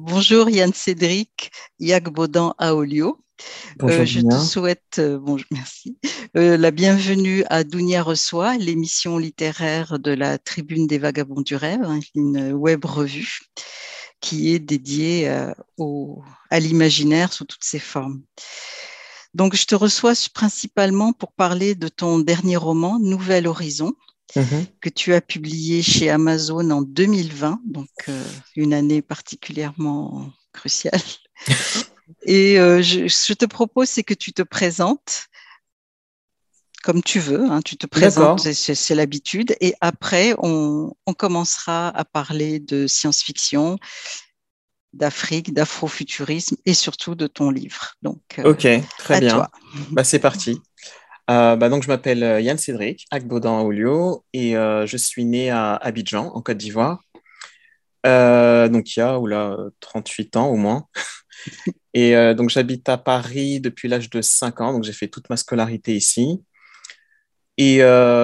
Bonjour Yann Cédric, Yagbodan Aolio. Bonjour Je te Dunia. souhaite, merci, la bienvenue à Dounia Reçoit, l'émission littéraire de la Tribune des Vagabonds du Rêve, hein, une web revue qui est dédiée à l'imaginaire sous toutes ses formes. Donc, je te reçois principalement pour parler de ton dernier roman, Nouvel Horizon, Mhm. que tu as publié chez Amazon en 2020, donc une année particulièrement cruciale. Et je te propose, c'est que tu te présentes comme tu veux, hein, tu te présentes, D'accord. c'est l'habitude, et après, on commencera à parler de science-fiction, d'Afrique, d'afrofuturisme et surtout de ton livre. Donc, Ok, très à bien. toi. C'est parti. Donc, je m'appelle Yann Cédric, Agbodan Aoulio, et je suis né à Abidjan, en Côte d'Ivoire. Donc, il y a 38 ans au moins. Et donc, j'habite à Paris depuis l'âge de 5 ans, donc j'ai fait toute ma scolarité ici. Et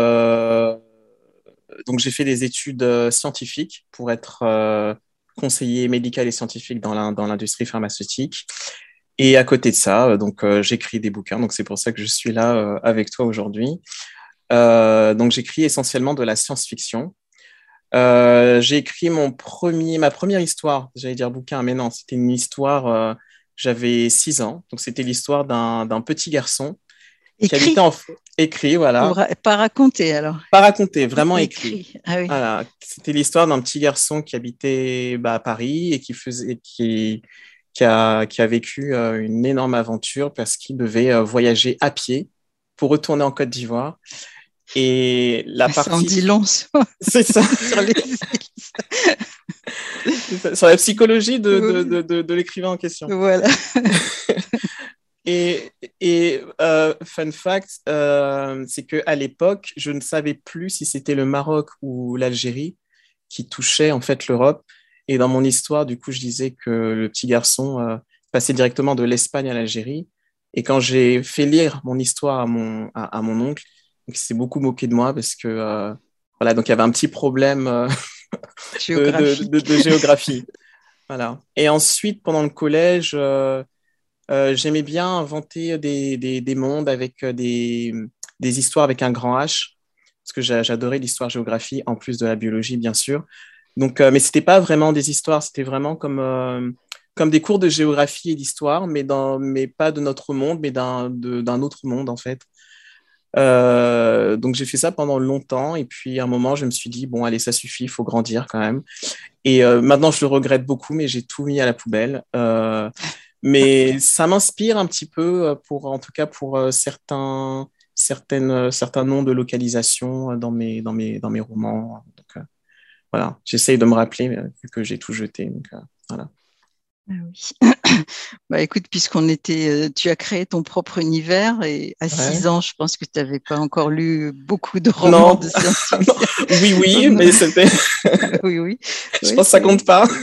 donc, j'ai fait des études scientifiques pour être conseiller médical et scientifique dans l'industrie pharmaceutique. Et à côté de ça, j'écris des bouquins. Donc, c'est pour ça que je suis là avec toi aujourd'hui. Donc, j'écris essentiellement de la science-fiction. J'ai écrit ma première histoire, j'allais dire bouquin, mais non, c'était une histoire, j'avais 6 ans. Donc, c'était l'histoire d'un petit garçon qui habitait Écrit écrit, ou voilà. pas raconté alors? Pas raconté, vraiment écrit. Écrit, ah oui. Voilà. C'était l'histoire d'un petit garçon qui habitait à Paris et qui a vécu une énorme aventure parce qu'il devait voyager à pied pour retourner en Côte d'Ivoire. Et la Ça en partie, dit long c'est ça, sur les îles. c'est ça, sur la psychologie Oui, de l'écrivain en question. voilà. Et fun fact, c'est qu'à l'époque, je ne savais plus si c'était le Maroc ou l'Algérie qui touchait en fait l'Europe. Et dans mon histoire, du coup, je disais que le petit garçon passait directement de l'Espagne à l'Algérie. Et quand j'ai fait lire mon histoire à mon oncle, donc il s'est beaucoup moqué de moi parce que voilà, donc il y avait un petit problème Géographique. de géographie. Voilà. Et ensuite, pendant le collège, j'aimais bien inventer des mondes avec des histoires avec un grand H, parce que j'adorais l'histoire-géographie, en plus de la biologie, bien sûr. Donc, mais c'était pas vraiment des histoires, c'était vraiment comme des cours de géographie et d'histoire, mais pas de notre monde, mais d'un autre monde, en fait. Donc, j'ai fait ça pendant longtemps, et puis à un moment, je me suis dit, bon, allez, ça suffit, il faut grandir quand même. Et maintenant, je le regrette beaucoup, mais j'ai tout mis à la poubelle. Mais ça m'inspire un petit peu en tout cas pour certains noms de localisation dans mes romans. Donc, voilà, j'essaye de me rappeler vu que j'ai tout jeté. Donc, voilà. Ah oui. Bah, écoute, tu as créé ton propre univers et à Ouais. 6 ans, je pense que tu n'avais pas encore lu beaucoup de romans Non, de non. science-fiction. Oui, oui, Non. mais c'était. Oui, oui, Je oui, pense que ça compte pas.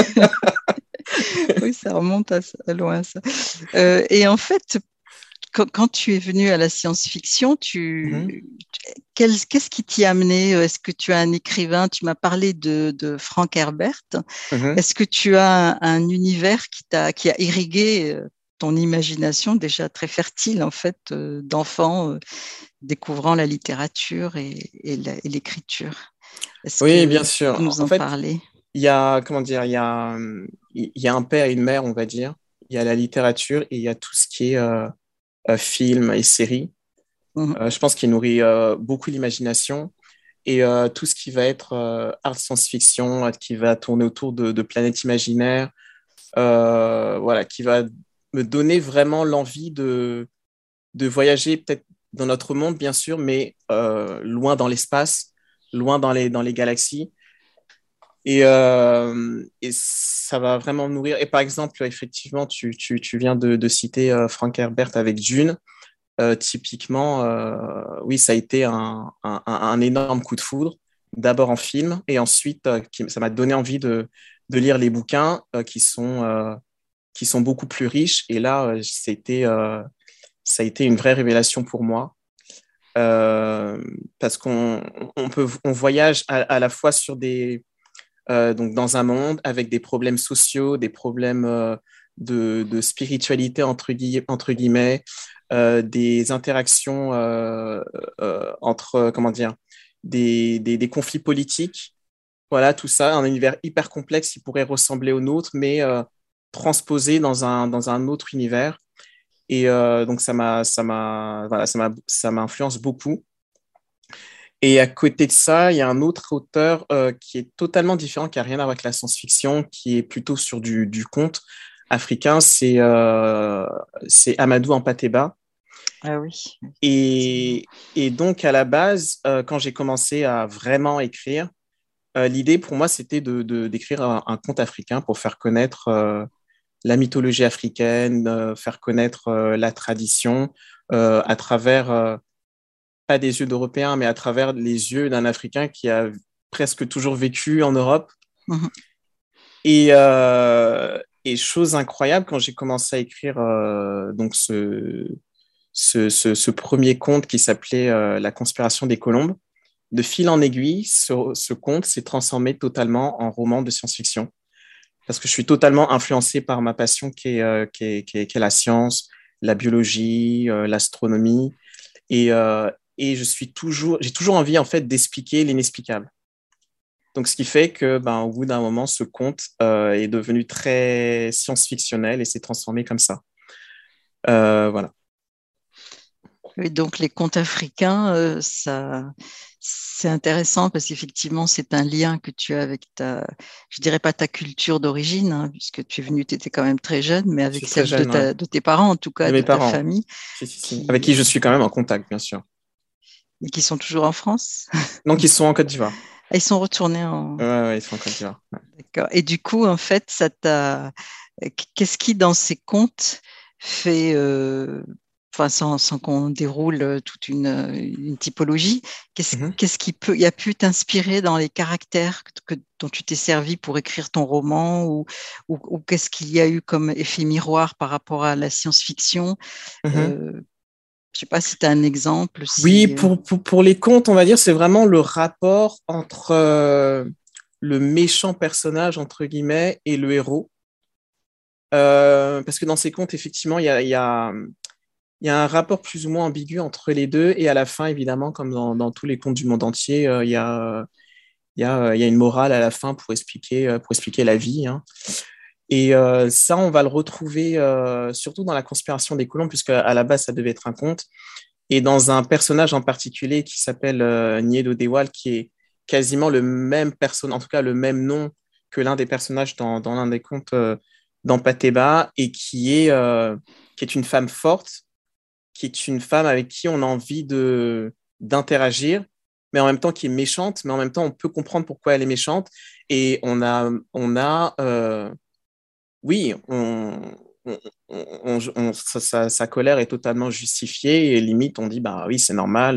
oui, ça remonte à loin, ça. Et en fait, quand tu es venu à la science-fiction, Mhm, qu'est-ce qui t'y a amené? Est-ce que tu as un écrivain? Tu m'as parlé de Frank Herbert. mhm. Est-ce que tu as un univers qui a irrigué ton imagination déjà très fertile en fait d'enfant découvrant la littérature et l'écriture? Est-ce Oui, que bien tu peux sûr. nous En en fait, parler? il y a, comment dire, il y a un père et une mère, on va dire. Il y a la littérature et il y a tout ce qui est films et séries. Mhm. Je pense qu'il nourrit beaucoup l'imagination et tout ce qui va être art science-fiction, qui va tourner autour de planètes imaginaires, voilà, qui va me donner vraiment l'envie de voyager peut-être dans notre monde, bien sûr, mais loin dans l'espace, loin dans les galaxies. Et ça va vraiment nourrir. Et par exemple, effectivement, tu viens de citer Frank Herbert avec Dune. Typiquement, oui, ça a été un énorme coup de foudre, d'abord en film, et ensuite, ça m'a donné envie de lire les bouquins qui sont beaucoup plus riches. Et là, ça a été une vraie révélation pour moi. Parce qu'on voyage à la fois sur donc dans un monde avec des problèmes sociaux, des problèmes de spiritualité entre guillemets, des interactions entre, comment dire, des conflits politiques. Voilà, tout ça, un univers hyper complexe qui pourrait ressembler au nôtre, mais transposé dans un autre univers. Et donc, voilà, ça m'influence beaucoup. Et à côté de ça, il y a un autre auteur qui est totalement différent, qui n'a rien à voir avec la science-fiction, qui est plutôt sur du conte africain. C'est Amadou Hampâté-Bâ. Ah oui. Et donc, à la base, quand j'ai commencé à vraiment écrire, l'idée pour moi, c'était d'écrire un conte africain pour faire connaître la mythologie africaine, faire connaître la tradition à travers, pas des yeux d'Européens, mais à travers les yeux d'un Africain qui a presque toujours vécu en Europe. Mhm. Et chose incroyable, quand j'ai commencé à écrire donc ce premier conte qui s'appelait La conspiration des colombes, de fil en aiguille, ce conte s'est transformé totalement en roman de science-fiction. Parce que je suis totalement influencé par ma passion qui est la science, la biologie, l'astronomie. Et j'ai toujours envie, en fait, d'expliquer l'inexplicable. Donc, ce qui fait que, ben, au bout d'un moment, ce conte est devenu très science-fictionnel et s'est transformé comme ça. Voilà. Oui, donc les contes africains, c'est intéressant parce qu'effectivement, c'est un lien que tu as avec je dirais pas ta culture d'origine, hein, puisque tu es venu, tu étais quand même très jeune, mais Je avec suis très celle de, jeune, ouais. de tes parents, en tout De cas, mes de ta parents. famille, Si, si, si. Avec qui, qui je suis quand même en contact, bien sûr. qui sont toujours en France. Donc, ils sont en Côte d'Ivoire. Ah, ils sont retournés en... Ouais, ouais, ils sont en Côte d'Ivoire. Ouais. D'accord. Et du coup, en fait, qu'est-ce qui, dans ces contes, fait, enfin, sans qu'on déroule toute une typologie, Mhm. qu'est-ce qui y a pu t'inspirer dans les caractères dont tu t'es servi pour écrire ton roman, ou qu'est-ce qu'il y a eu comme effet miroir par rapport à la science-fiction? Mhm. Je ne sais pas si tu as un exemple, Oui, si... pour les contes, on va dire, c'est vraiment le rapport entre le méchant personnage, entre guillemets, et le héros. Parce que dans ces contes, effectivement, il y a un rapport plus ou moins ambigu entre les deux. Et à la fin, évidemment, comme dans tous les contes du monde entier, il y a une morale à la fin pour expliquer la vie, hein. Et ça, on va le retrouver surtout dans la conspiration des colombes, puisque à la base, ça devait être un conte. Et dans un personnage en particulier qui s'appelle Niedo Dewal, qui est quasiment le même personnage, en tout cas le même nom que l'un des personnages dans l'un des contes d'Hampâté-Bâ, et qui est une femme forte, qui est une femme avec qui on a envie d'interagir, mais en même temps qui est méchante, mais en même temps on peut comprendre pourquoi elle est méchante. Et oui, sa colère est totalement justifiée et limite on dit bah oui c'est normal.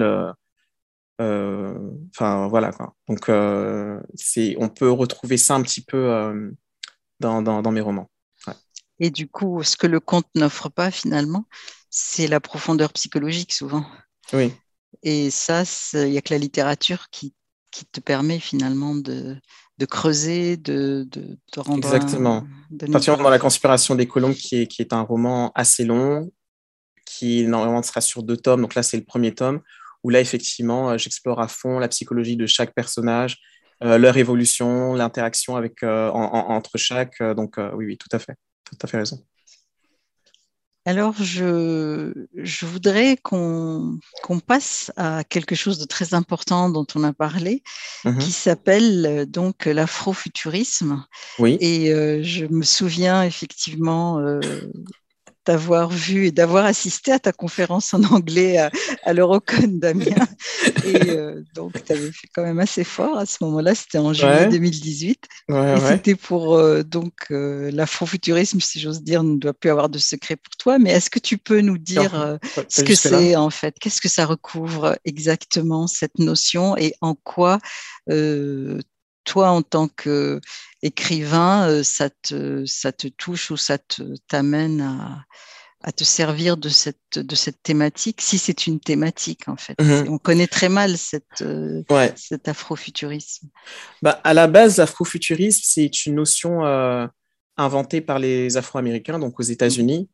Enfin voilà quoi. Donc on peut retrouver ça un petit peu dans mes romans. Ouais. Et du coup, ce que le conte n'offre pas finalement, c'est la profondeur psychologique souvent. Oui, Et ça, il n'y a que la littérature qui te permet finalement de creuser, de rendre exactement. donner une Particulièrement dans parole. La conspiration des colombes qui est un roman assez long, qui normalement sera sur 2 tomes. Donc là c'est le premier tome où là effectivement j'explore à fond la psychologie de chaque personnage, leur évolution, l'interaction avec entre chaque. Donc oui, oui, tout à fait raison. Alors, je voudrais qu'on passe à quelque chose de très important dont on a parlé, qui Mhm. s'appelle donc l'afrofuturisme. Oui. Et je me souviens effectivement d'avoir vu et d'avoir assisté à ta conférence en anglais à l'Eurocon d'Amiens. Et donc, tu avais fait quand même assez fort à ce moment-là. C'était en juillet Ouais, 2018. ouais, Et ouais. c'était pour l'afrofuturisme, si j'ose dire, ne doit plus avoir de secret pour toi. Mais est-ce que tu peux nous Non, dire ce pas que jusque-là. c'est en fait? Qu'est-ce que ça recouvre exactement, cette notion, et en quoi euh, toi, en tant qu'écrivain, ça te touche ou t'amène à te servir de cette thématique, si c'est une thématique en fait. Mhm. On connaît très mal Ouais. cet afrofuturisme. Bah, à la base, l'afrofuturisme, c'est une notion inventée par les Afro-Américains, donc aux Mhm. États-Unis,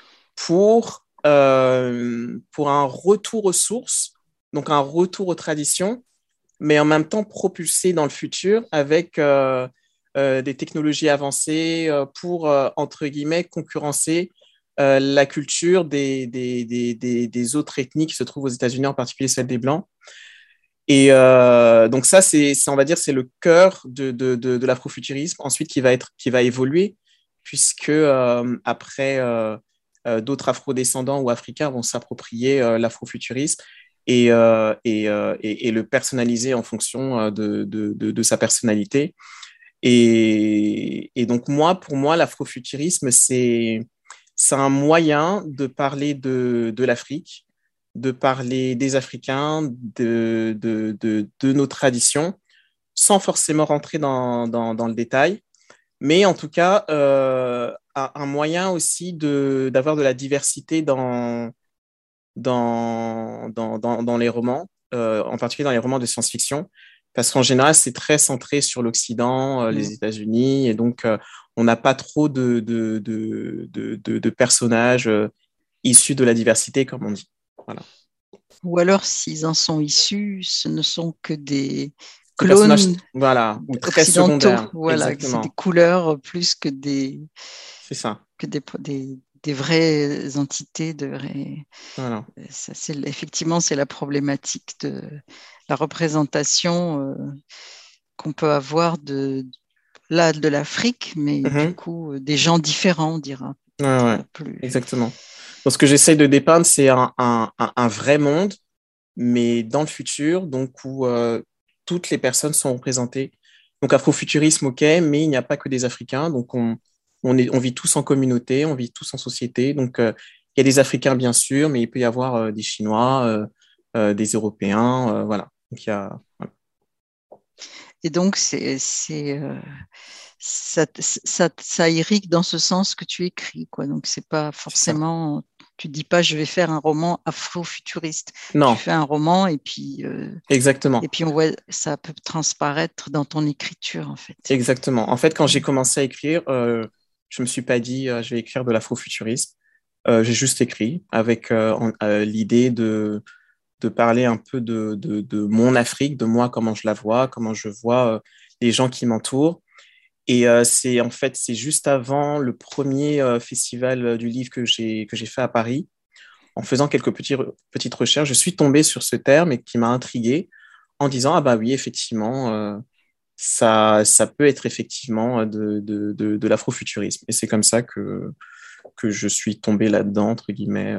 pour un retour aux sources, donc un retour aux traditions, mais en même temps propulsé dans le futur avec des technologies avancées pour, entre guillemets, concurrencer la culture des autres ethnies qui se trouvent aux États-Unis, en particulier celle des Blancs. Et donc ça, on va dire, c'est le cœur de l'afrofuturisme, ensuite qui va évoluer, puisque après, d'autres afrodescendants ou africains vont s'approprier l'afrofuturisme et le personnaliser en fonction de sa personnalité. Et donc pour moi, l'afrofuturisme, c'est un moyen de parler de l'Afrique, de parler des Africains, de nos traditions, sans forcément rentrer dans le détail, mais en tout cas, un moyen aussi d'avoir de la diversité dans les romans, en particulier dans les romans de science-fiction, parce qu'en général, c'est très centré sur l'Occident, les Mhm. États-Unis, et donc on n'a pas trop de personnages issus de la diversité, comme on dit. Voilà. Ou alors, s'ils en sont issus, ce ne sont que des Des personnages, clones voilà, ou très occidentaux. secondaires, Voilà, c'est des exactement. couleurs plus C'est ça. que des vraies entités. Voilà. Ça, effectivement, c'est la problématique de la représentation qu'on peut avoir de l'Afrique, mais du Mhm. coup, des gens différents, on dira. Ouais, ouais, Peut-être plus. exactement. Donc, ce que j'essaye de dépeindre, c'est un vrai monde, mais dans le futur, donc où toutes les personnes sont représentées. Donc, afrofuturisme, ok, mais il n'y a pas que des Africains. Donc, on vit tous en communauté, on vit tous en société. Donc, il y a des Africains, bien sûr, mais il peut y avoir des Chinois, des Européens, voilà. Donc, il y a... voilà. Et donc, ça irrigue dans ce sens que tu écris, quoi. Donc, c'est pas C'est ça. forcément, tu dis pas, je vais faire un roman afro-futuriste. Tu Non, fais un roman et exactement. puis on voit, ça peut transparaître dans ton écriture, en fait. Exactement. En fait, quand j'ai commencé à écrire, je me suis pas dit je vais écrire de l'afrofuturisme. J'ai juste écrit avec l'idée de parler un peu de mon Afrique, de moi, comment je la vois, comment je vois les gens qui m'entourent. Et c'est juste avant le premier festival du livre que j'ai fait à Paris. En faisant quelques petites recherches, je suis tombé sur ce terme et qui m'a intrigué en disant, ah bah oui, effectivement, ça peut être effectivement de l'afrofuturisme. Et c'est comme ça que je suis tombé là-dedans, entre guillemets.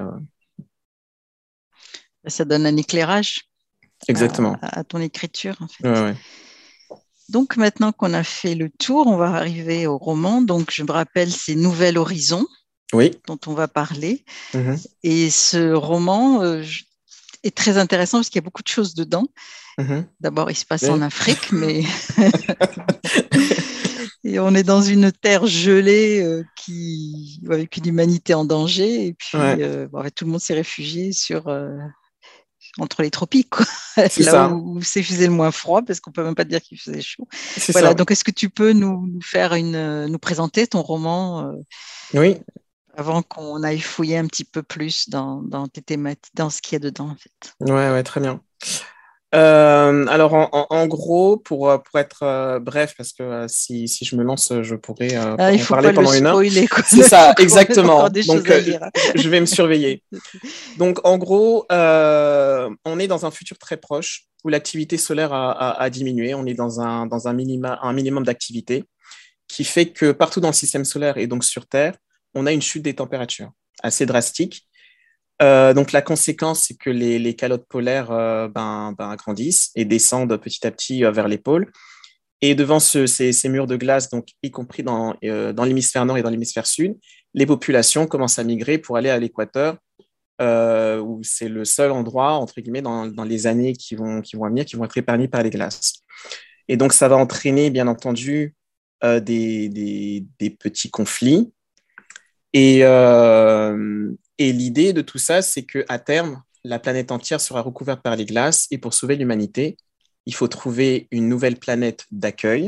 Ça donne un éclairage Exactement. à ton écriture, en Ouais, fait. ouais. Donc, maintenant qu'on a fait le tour, on va arriver au roman. Donc, je me rappelle, c'est Nouvel Horizon Oui. dont on va parler. Mhm. Et ce roman est très intéressant parce qu'il y a beaucoup de choses dedans. Mhm. D'abord, il se passe en Oui. Afrique, mais et on est dans une terre gelée avec une humanité en danger. Et puis, Ouais, en fait, tout le monde s'est réfugié entre les tropiques, quoi. c'est Là ça. où c'est faisait le moins froid, parce qu'on peut même pas dire qu'il faisait chaud. C'est Voilà. ça. Donc, est-ce que tu peux nous présenter ton roman Oui. avant qu'on aille fouiller un petit peu plus dans tes thématiques, dans ce qu'il y a dedans, en fait. Ouais, ouais, très bien. Alors, en gros, pour être bref, parce que si je me lance, je pourrais Ah, il en faut parler pas le pendant 1 heure. spoiler, quoi. C'est Il faut ça, qu'on ait encore exactement. des choses Donc, à lire. je vais me surveiller. Donc, en gros, on est dans un futur très proche où l'activité solaire a diminué. On est dans un minimum d'activité qui fait que partout dans le système solaire et donc sur Terre, on a une chute des températures assez drastique. Donc la conséquence, c'est que les calottes polaires grandissent et descendent petit à petit vers les pôles. Et devant ces murs de glace, donc y compris dans l'hémisphère nord et dans l'hémisphère sud, les populations commencent à migrer pour aller à l'équateur, où c'est le seul endroit, entre guillemets, dans les années qui vont venir, qui vont être épargnées par les glaces. Et donc ça va entraîner, bien entendu, des petits conflits Et l'idée de tout ça, c'est qu'à terme, la planète entière sera recouverte par les glaces et pour sauver l'humanité, il faut trouver une nouvelle planète d'accueil.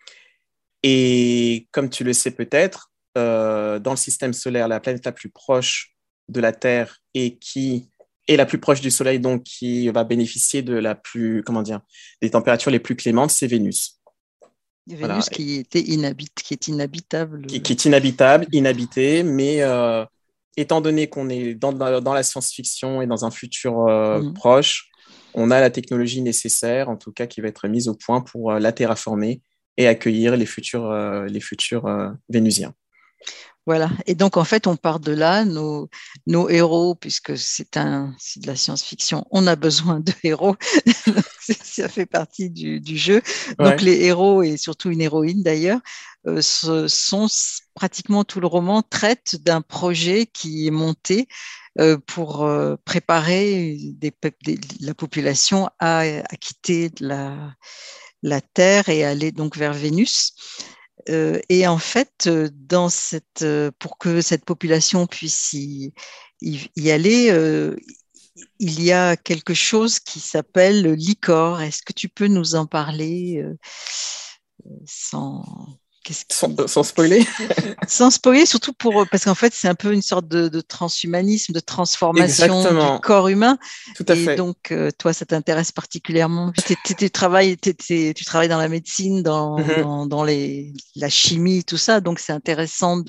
Et comme tu le sais peut-être, dans le système solaire, la planète la plus proche de la Terre et qui est la plus proche du Soleil, donc qui va bénéficier de des températures les plus clémentes, c'est Vénus. Voilà. Vénus qui est inhabitable. Qui est inhabitable, inhabité, mais étant donné qu'on est dans la science-fiction et dans un futur proche, on a la technologie nécessaire, en tout cas, qui va être mise au point pour la terraformer et accueillir les futurs Vénusiens. Voilà. Et donc, en fait, on part de là, nos héros, puisque c'est de la science-fiction, on a besoin de héros. Ça fait partie du jeu. Ouais. Donc, les héros, et surtout une héroïne d'ailleurs, pratiquement tout le roman traite d'un projet qui est monté pour préparer la population à quitter la Terre et aller donc vers Vénus. Et en fait, pour que cette population puisse y aller, il y a quelque chose qui s'appelle l'Icor. Est-ce que tu peux nous en parler sans... Sans spoiler. Sans spoiler, surtout parce qu'en fait, c'est un peu une sorte de transhumanisme, de transformation Exactement. du corps humain. Tout à et fait. donc, toi, ça t'intéresse particulièrement. Tu travailles dans la médecine, dans la chimie, tout ça. Donc, c'est intéressant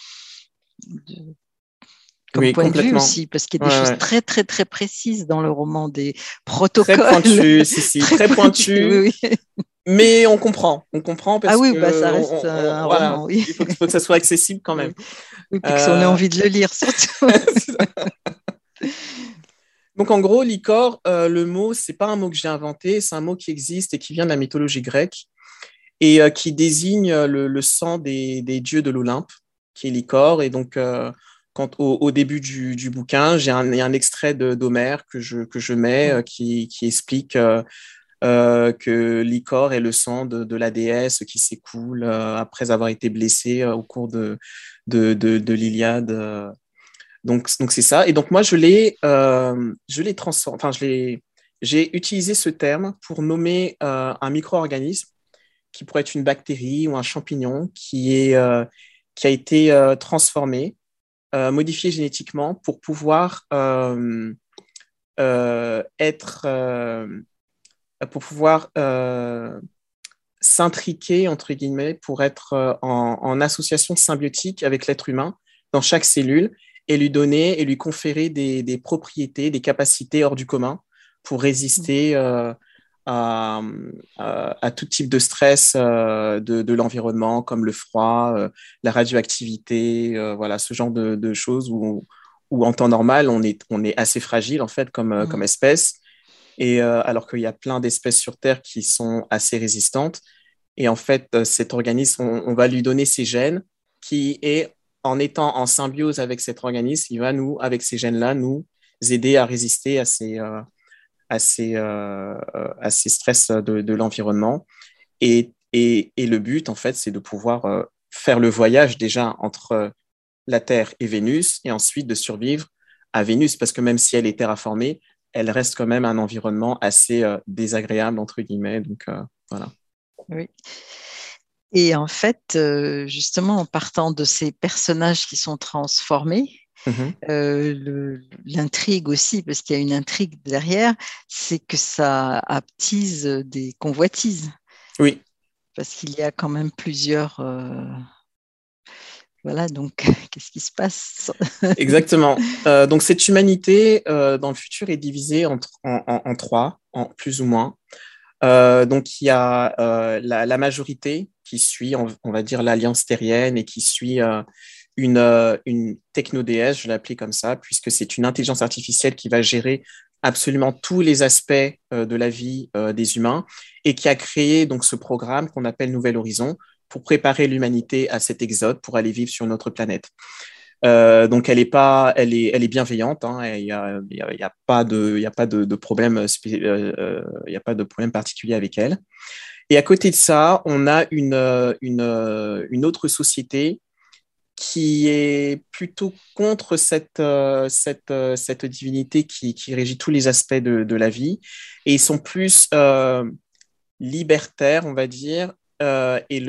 comme point de vue aussi, parce qu'il y a des choses très, très, très précises dans le roman, des protocoles. Très pointu, très pointu. Oui. Mais on comprend parce que ça reste un roman, oui. Il faut que ça soit accessible quand même. Oui, puis qu'on ait envie de le lire, surtout. Donc en gros, l'Icor, le mot, c'est pas un mot que j'ai inventé, c'est un mot qui existe et qui vient de la mythologie grecque et qui désigne le sang des dieux de l'Olympe, qui est l'Icor. Et donc, au début du bouquin, il y a un extrait d'Homère que je mets qui explique que l'Icor est le sang de la déesse qui s'écoule après avoir été blessée au cours de l'Iliade. Donc c'est ça. Et donc moi, je l'ai transformé. Enfin, j'ai utilisé ce terme pour nommer un micro-organisme qui pourrait être une bactérie ou un champignon qui a été transformé, modifié génétiquement pour pouvoir s'intriquer, entre guillemets, pour être en association symbiotique avec l'être humain dans chaque cellule et lui conférer des propriétés, des capacités hors du commun pour résister à tout type de stress de l'environnement, comme le froid, la radioactivité, voilà, ce genre de choses où en temps normal, on est assez fragile, en fait, comme espèce. Et alors qu'il y a plein d'espèces sur Terre qui sont assez résistantes. Et en fait, cet organisme, on va lui donner ses gènes qui est, en étant en symbiose avec cet organisme, il va avec ces gènes-là, nous aider à résister à ces stress de l'environnement. Et le but, en fait, c'est de pouvoir faire le voyage déjà entre la Terre et Vénus et ensuite de survivre à Vénus, parce que même si elle est terraformée, elle reste quand même un environnement assez désagréable, entre guillemets. Donc, voilà. Oui. Et en fait, justement, en partant de ces personnages qui sont transformés, l'intrigue aussi, parce qu'il y a une intrigue derrière, c'est que ça attise des convoitises. Oui. Parce qu'il y a quand même plusieurs... Voilà, donc qu'est-ce qui se passe? Exactement. Donc cette humanité dans le futur est divisée en trois, plus ou moins. Donc il y a la majorité qui suit, on va dire, l'alliance terrienne et qui suit une technodéesse, je l'appelais comme ça, puisque c'est une intelligence artificielle qui va gérer absolument tous les aspects de la vie des humains et qui a créé donc ce programme qu'on appelle Nouvel Horizon pour préparer l'humanité à cet exode pour aller vivre sur une autre planète. Donc elle est bienveillante. Hein, il y a pas de problème, il y a pas de problème particulier avec elle. Et à côté de ça, on a une autre société qui est plutôt contre cette divinité qui régit tous les aspects de la vie. Et ils sont plus libertaires, on va dire. Et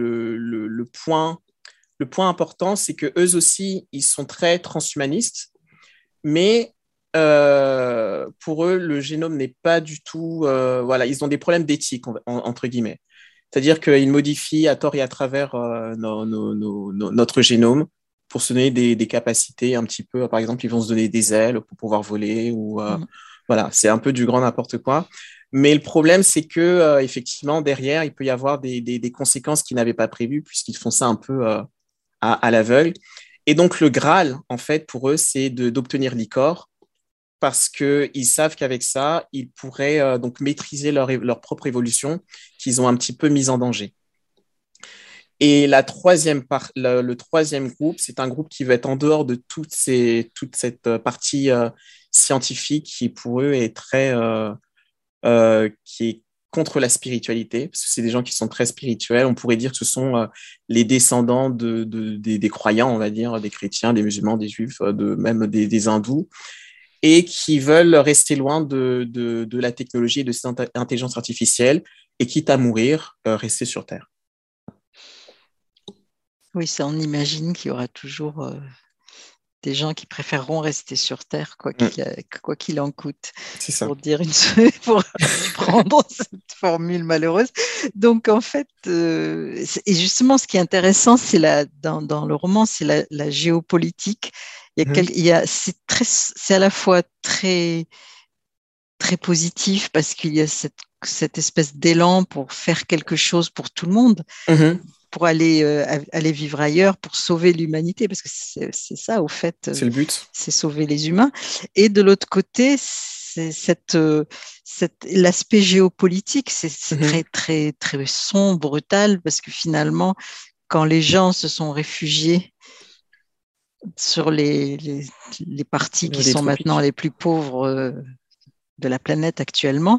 le point important, c'est que eux aussi, ils sont très transhumanistes, mais pour eux, le génome n'est pas du tout. Voilà, ils ont des problèmes d'éthique, entre guillemets. C'est-à-dire qu'ils modifient à tort et à travers notre génome pour se donner des capacités un petit peu. Par exemple, ils vont se donner des ailes pour pouvoir voler ou voilà, c'est un peu du grand n'importe quoi. Mais le problème, c'est que effectivement derrière, il peut y avoir des conséquences qu'ils n'avaient pas prévues puisqu'ils font ça un peu à l'aveugle. Et donc le Graal, en fait, pour eux, c'est d'obtenir l'icor parce qu'ils savent qu'avec ça, ils pourraient donc maîtriser leur propre évolution qu'ils ont un petit peu mise en danger. Et le troisième groupe, c'est un groupe qui veut être en dehors de toute cette partie scientifique qui, pour eux, est qui est contre la spiritualité, parce que c'est des gens qui sont très spirituels. On pourrait dire que ce sont les descendants des croyants, on va dire, des chrétiens, des musulmans, des juifs, même des hindous, et qui veulent rester loin de la technologie et de cette intelligence artificielle, et quitte à mourir, rester sur Terre. Oui, ça, on imagine qu'il y aura toujours des gens qui préféreront rester sur Terre, quoi qu'il en coûte, C'est ça. pour prendre cette formule malheureuse. Donc, en fait, et justement, ce qui est intéressant, c'est dans le roman, c'est la géopolitique. C'est à la fois très, très positif parce qu'il y a cette espèce d'élan pour faire quelque chose pour tout le monde, pour aller vivre ailleurs, pour sauver l'humanité, parce que c'est ça, au fait, c'est le but. c'est sauver les humains. Et de l'autre côté, c'est l'aspect géopolitique, c'est très, très, très sombre, brutal, parce que finalement, quand les gens se sont réfugiés sur les parties qui Les sont maintenant tropiques. les plus pauvres de la planète actuellement,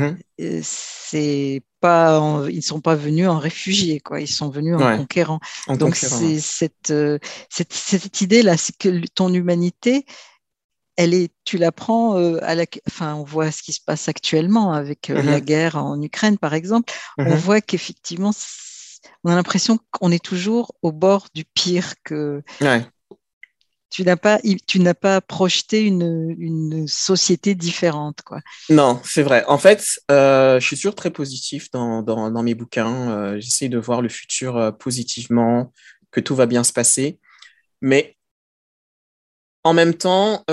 ils ne sont pas venus en réfugiés, quoi. Ils sont venus en Ouais, conquérants. en Donc, conquérant. Ouais. c'est cette idée-là, c'est que ton humanité, tu l'apprends enfin, on voit ce qui se passe actuellement avec la guerre en Ukraine, par exemple. On voit qu'effectivement, on a l'impression qu'on est toujours au bord du pire, que Ouais. tu n'as pas projeté une société différente, quoi. Non, c'est vrai. En fait, je suis toujours très positif dans mes bouquins. J'essaie de voir le futur positivement, que tout va bien se passer. Mais en même temps,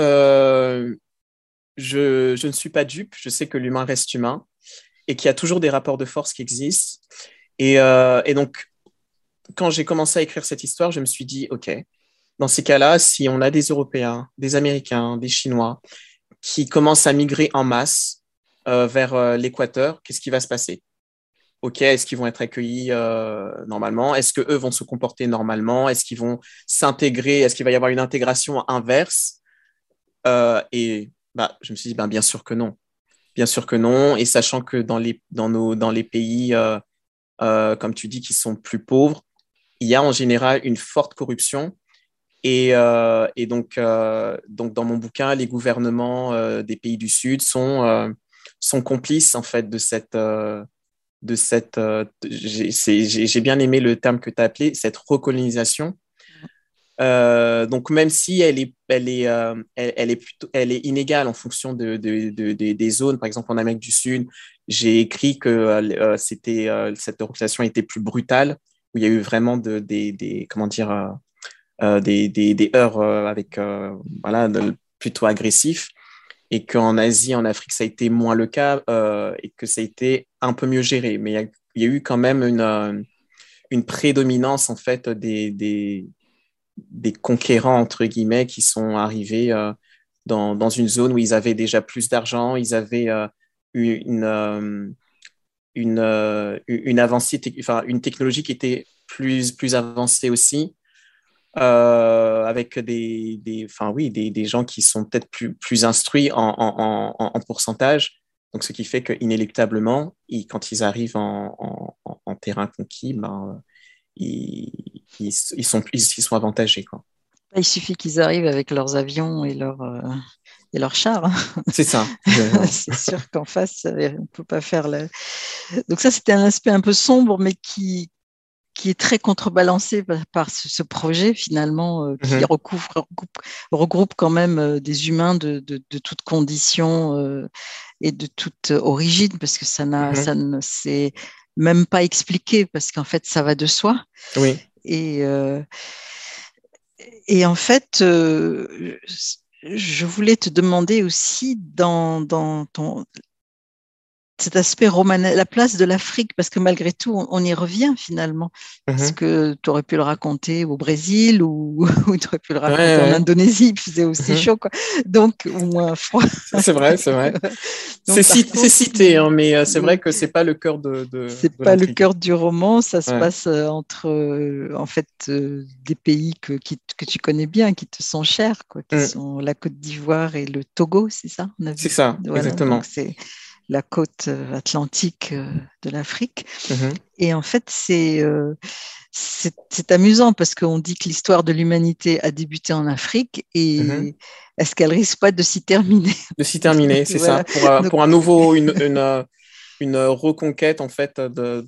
je ne suis pas dupe. Je sais que l'humain reste humain et qu'il y a toujours des rapports de force qui existent. Et donc, quand j'ai commencé à écrire cette histoire, je me suis dit, OK, dans ces cas-là, si on a des Européens, des Américains, des Chinois qui commencent à migrer en masse vers l'équateur, qu'est-ce qui va se passer? OK, est-ce qu'ils vont être accueillis normalement? Est-ce qu'eux vont se comporter normalement? Est-ce qu'ils vont s'intégrer? Est-ce qu'il va y avoir une intégration inverse? Et bah, je me suis dit, ben, bien sûr que non. Bien sûr que non. Et sachant que dans les pays, comme tu dis, qui sont plus pauvres, il y a en général une forte corruption. Et donc, dans mon bouquin, les gouvernements des pays du Sud sont complices en fait j'ai bien aimé le terme que tu as appelé, cette recolonisation. Donc, même si elle est inégale en fonction des zones, par exemple en Amérique du Sud, j'ai écrit que cette recolonisation était plus brutale, où il y a eu vraiment comment dire, des heurts voilà, plutôt agressifs, et qu'en Asie, en Afrique, ça a été moins le cas, et que ça a été un peu mieux géré. Mais il y a eu quand même une prédominance en fait des conquérants, entre guillemets, qui sont arrivés dans une zone où ils avaient déjà plus d'argent, ils avaient une, euh, une avancée, enfin, une technologie qui était plus avancée aussi, avec enfin, oui, des gens qui sont peut-être plus instruits en pourcentage. Donc, ce qui fait qu'inéluctablement, quand ils arrivent en terrain conquis, ben, ils sont avantagés, quoi. Il suffit qu'ils arrivent avec leurs avions et leurs chars, hein. C'est ça. C'est sûr qu'en face, on ne peut pas faire Donc ça, c'était un aspect un peu sombre, mais qui est très contrebalancé par ce projet finalement qui Mhm, regroupe quand même des humains de toutes conditions et de toute origine, parce que mhm. ça ne s'est même pas expliqué, parce qu'en fait, ça va de soi. Oui. Et, euh, et en fait, je voulais te demander aussi dans cet aspect romanesque, la place de l'Afrique, parce que malgré tout, on y revient finalement. Parce Mhm. que tu aurais pu le raconter au Brésil ou tu aurais pu le Ouais, raconter en ouais. Indonésie, il faisait aussi Mhm. chaud, quoi. Donc, ou moins froid. C'est vrai, c'est vrai. Donc, par C'est contre, cité, hein, mais c'est vrai donc, que c'est pas le cœur de c'est pas le l'intrigue. cœur du roman, ça se Ouais. passe entre en fait des pays que tu connais bien, qui te sont chers, quoi, qui Mm. sont la Côte d'Ivoire et le Togo, c'est ça? On a C'est vu. ça, Voilà, donc exactement. c'est la côte atlantique de l'Afrique. Mhm, Et en fait, c'est amusant parce qu'on dit que l'histoire de l'humanité a débuté en Afrique mhm. et est-ce qu'elle risque pas de s'y terminer? De s'y terminer, c'est ça. Voilà. Donc, Pour un nouveau, une reconquête, en fait,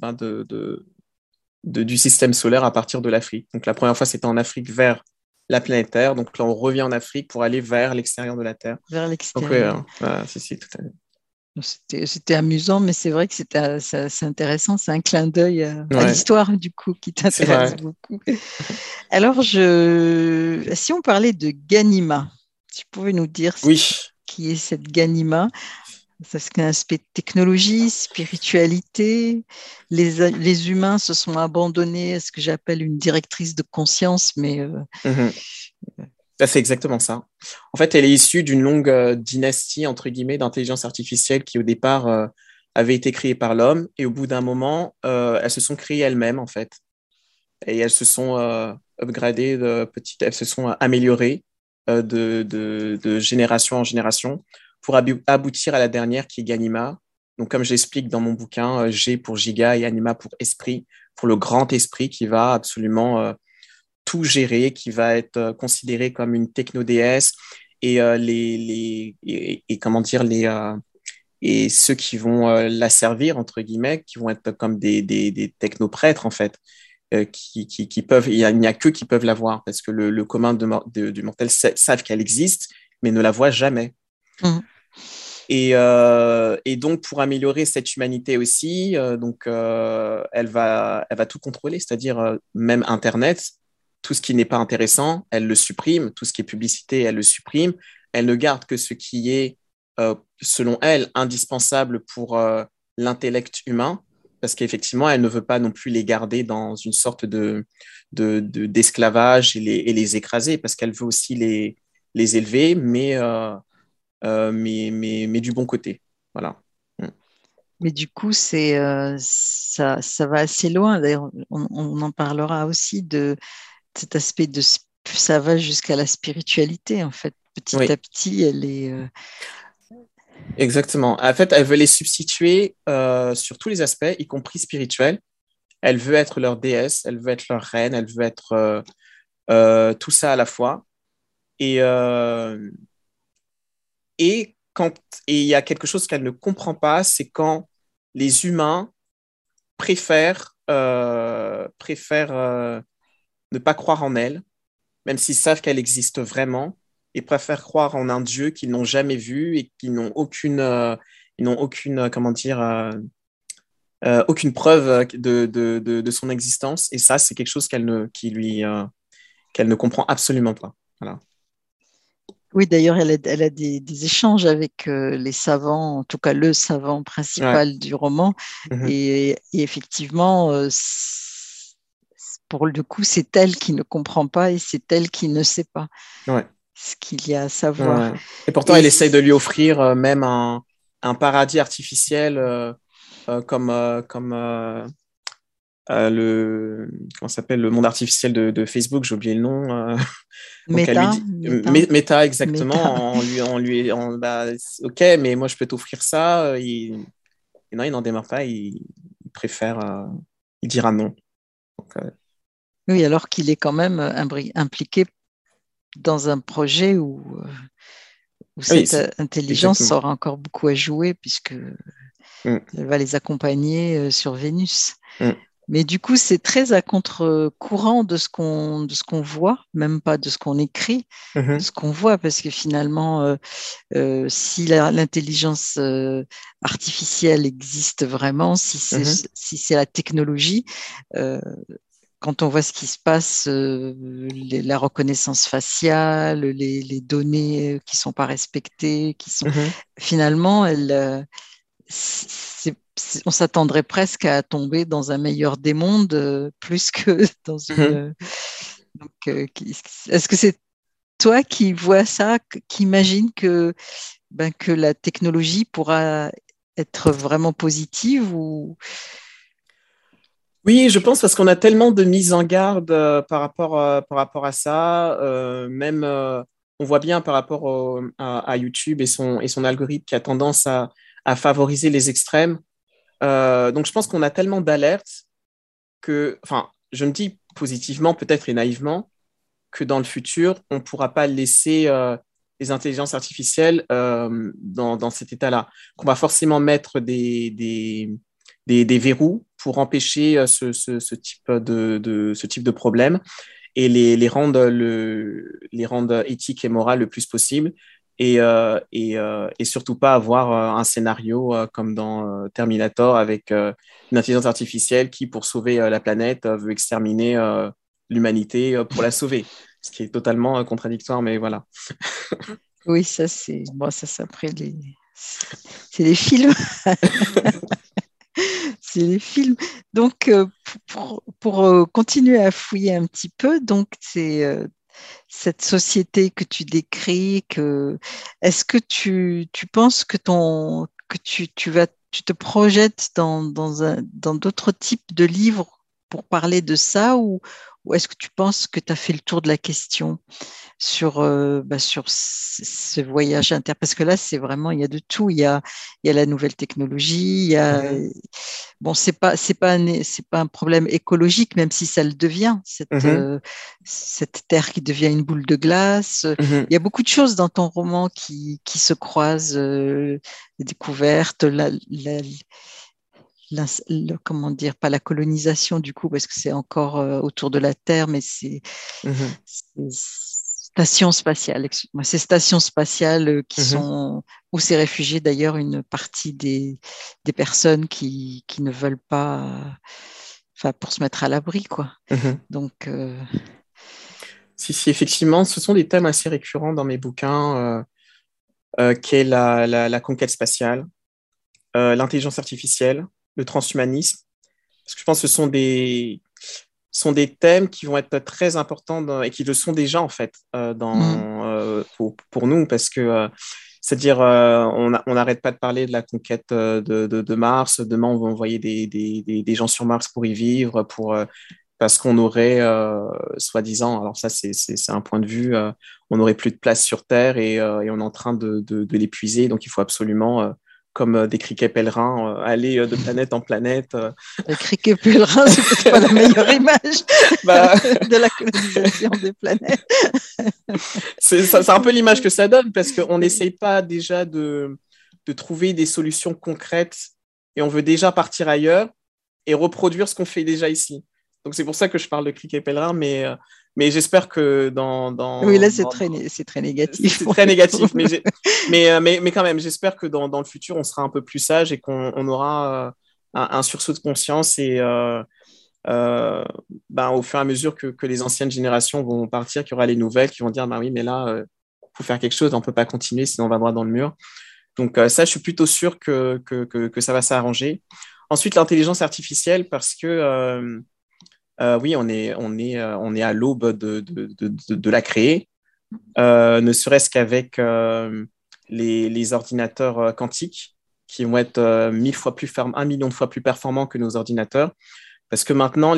du système solaire à partir de l'Afrique. Donc, la première fois, c'était en Afrique vers la planète Terre. Donc, là, on revient en Afrique pour aller vers l'extérieur de la Terre. vers Donc, oui, l'extérieur. voilà, si, tout à fait. C'était amusant, mais c'est vrai que c'est intéressant. C'est un clin d'œil à Ouais, l'histoire, du coup, qui c'est t'intéresse vrai. beaucoup. Alors, si on parlait de Ganima, tu pouvais nous dire Oui. qui est cette Ganima? C'est un aspect de technologie, spiritualité. Les humains se sont abandonnés à ce que j'appelle une directrice de conscience, mais Mhm. Bah, c'est exactement ça. En fait, elle est issue d'une longue dynastie, entre guillemets, d'intelligence artificielle qui, au départ, avait été créée par l'homme. Et au bout d'un moment, elles se sont créées elles-mêmes, en fait. Et elles se sont upgradées elles se sont améliorées de génération en génération pour aboutir à la dernière qui est Ganima. Donc, comme j'explique dans mon bouquin, G pour giga et anima pour esprit, pour le grand esprit qui va absolument tout gérer, qui va être considéré comme une techno-déesse et comment dire et ceux qui vont la servir entre guillemets, qui vont être comme des technoprêtres en fait, qui peuvent, il n'y a qu'eux qui peuvent la voir parce que le commun du mortel savent qu'elle existe, mais ne la voient jamais. mm, Et donc, pour améliorer cette humanité aussi, elle va tout contrôler, c'est-à-dire même Internet, tout ce qui n'est pas intéressant, elle le supprime, tout ce qui est publicité, elle le supprime, elle ne garde que ce qui est, selon elle, indispensable pour l'intellect humain, parce qu'effectivement, elle ne veut pas non plus les garder dans une sorte d'esclavage et les écraser, parce qu'elle veut aussi les élever, mais du bon côté. Voilà. Mm. mais du coup, ça va assez loin. D'ailleurs, on en parlera aussi de cet aspect ça va jusqu'à la spiritualité, en fait. Petit à Oui, petit, elle est. exactement. En fait, elle veut les substituer sur tous les aspects, y compris spirituels. Elle veut être leur déesse, elle veut être leur reine, elle veut être tout ça à la fois. Et, euh, et quand et il y a quelque chose qu'elle ne comprend pas, c'est quand les humains préfèrent ne pas croire en elle, même s'ils savent qu'elle existe vraiment, et préfèrent croire en un Dieu qu'ils n'ont jamais vu et qu'ils n'ont aucune, comment dire, aucune preuve de son existence. Et ça, c'est quelque chose qu'elle ne comprend absolument pas. Voilà. Oui, d'ailleurs, elle a des échanges avec les savants, en tout cas le savant Ouais. principal du roman. Mhm. Et effectivement, pour le coup, c'est elle qui ne comprend pas et c'est elle qui ne sait pas Ouais. ce qu'il y a à Ouais, savoir. ouais. Et pourtant, Et elle essaye de lui offrir même un paradis artificiel comme comment ça s'appelle, le monde artificiel de Facebook, j'ai oublié le nom. Donc elle lui Meta, dit, Meta, Meta Meta. exactement, bah, ok, mais moi je peux t'offrir ça. Et non, il n'en démarre pas, il préfère, il dira non. Donc, Oui, alors qu'il est quand même impliqué dans un projet où Oui, cette intelligence exactement. aura encore beaucoup à jouer puisque Mm, elle va les accompagner sur Vénus. mm, Mais du coup, c'est très à contre-courant de ce qu'on voit, même pas de ce qu'on écrit, de mhm, ce qu'on voit, parce que finalement, si l'intelligence artificielle existe vraiment, mhm, si c'est la technologie, euh, quand on voit ce qui se passe, la reconnaissance faciale, les données qui sont pas respectées, qui sont mhm, finalement, on s'attendrait presque à tomber dans un meilleur des mondes plus que dans mhm. une. Donc, est-ce que c'est toi qui vois ça, qui imagine que la technologie pourra être vraiment positive ou. Oui, je pense parce qu'on a tellement de mises en garde par rapport à ça. Même, on voit bien par rapport à YouTube et son algorithme qui a tendance à favoriser les extrêmes. Donc, je pense qu'on a tellement d'alertes que, enfin, je me dis positivement peut-être et naïvement que dans le futur, on ne pourra pas laisser les intelligences artificielles dans cet état-là. Qu'on va forcément mettre des verrous pour empêcher ce type de problème et les rendre éthiques et morales le plus possible. Et surtout pas avoir un scénario comme dans Terminator avec une intelligence artificielle qui, pour sauver la planète, veut exterminer l'humanité pour la sauver, ce qui est totalement contradictoire, mais voilà. Oui, ça c'est bon, ça c'est après c'est les films, c'est les films. Donc continuer à fouiller un petit peu, donc c'est cette société que tu décris, est-ce que tu penses que tu te projettes dans d'autres types de livres pour parler de ça ou est-ce que tu penses que tu as fait le tour de la question sur ce voyage inter? Parce que là, c'est vraiment, il y a de tout. Il y a la nouvelle technologie, Mhm, bon, c'est pas un problème écologique, même si ça le devient, mhm, cette terre qui devient une boule de glace. mhm, Il y a beaucoup de choses dans ton roman qui se croisent, les découvertes, comment dire, pas la colonisation du coup, parce que c'est encore autour de la Terre, mais mhm, c'est stations spatiales, excuse-moi, ces stations spatiales mhm, où s'est réfugiée d'ailleurs une partie des personnes qui ne veulent pas, enfin, pour se mettre à l'abri, quoi. mhm. Donc, Si, si, effectivement, ce sont des thèmes assez récurrents dans mes bouquins, qui est la conquête spatiale, l'intelligence artificielle, le transhumanisme. Parce que je pense que sont des thèmes qui vont être très importants et qui le sont déjà en fait mm, pour nous parce que c'est-à-dire on n'arrête pas de parler de la conquête de Mars. Demain, on va envoyer des gens sur Mars pour y vivre, parce qu'on aurait, soi-disant, alors ça c'est un point de vue, on n'aurait plus de place sur Terre et on est en train de l'épuiser. Donc il faut absolument, comme des criquets pèlerins, aller de planète en planète. le criquet pèlerin, c'est peut-être pas la meilleure image Bah, de la colonisation des planètes. c'est un peu l'image que ça donne parce qu'on n'essaye pas déjà de trouver des solutions concrètes et on veut déjà partir ailleurs et reproduire ce qu'on fait déjà ici. Donc c'est pour ça que je parle de criquet pèlerin, mais j'espère que Oui, là, c'est très négatif c'est pour très le coup. négatif, mais quand même, j'espère que dans le futur, on sera un peu plus sage et qu'on aura un sursaut de conscience euh, au fur et à mesure que les anciennes générations vont partir, qu'il y aura les nouvelles qui vont dire, bah oui, mais là, faut faire quelque chose, on peut pas continuer, sinon on va droit dans le mur. Donc ça, je suis plutôt sûr que ça va s'arranger. Ensuite, l'intelligence artificielle, parce que oui, on est à l'aube de la créer, ne serait-ce qu'avec les ordinateurs quantiques qui vont être 1 million de fois plus performants que nos ordinateurs. Parce que maintenant,